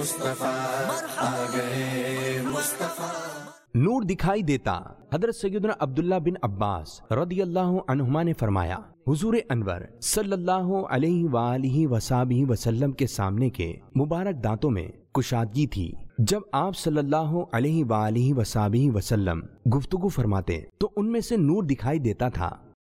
मुस्तफा, आ गए मुस्तफा। नूर दिखाई देता। हजरत सैयदना अब्दुल्ला बिन अब्बास रदियल्लाहु अन्हुमा ने फरमाया, हुजूर अनवर सल्लल्लाहु अलैहि वसल्लम के सामने के मुबारक दांतों में कुशादगी थी। जब आप सल्लल्लाहु अलैहि वसल्लम गुफ्तगू फरमाते तो उनमें से नूर दिखाई देता था।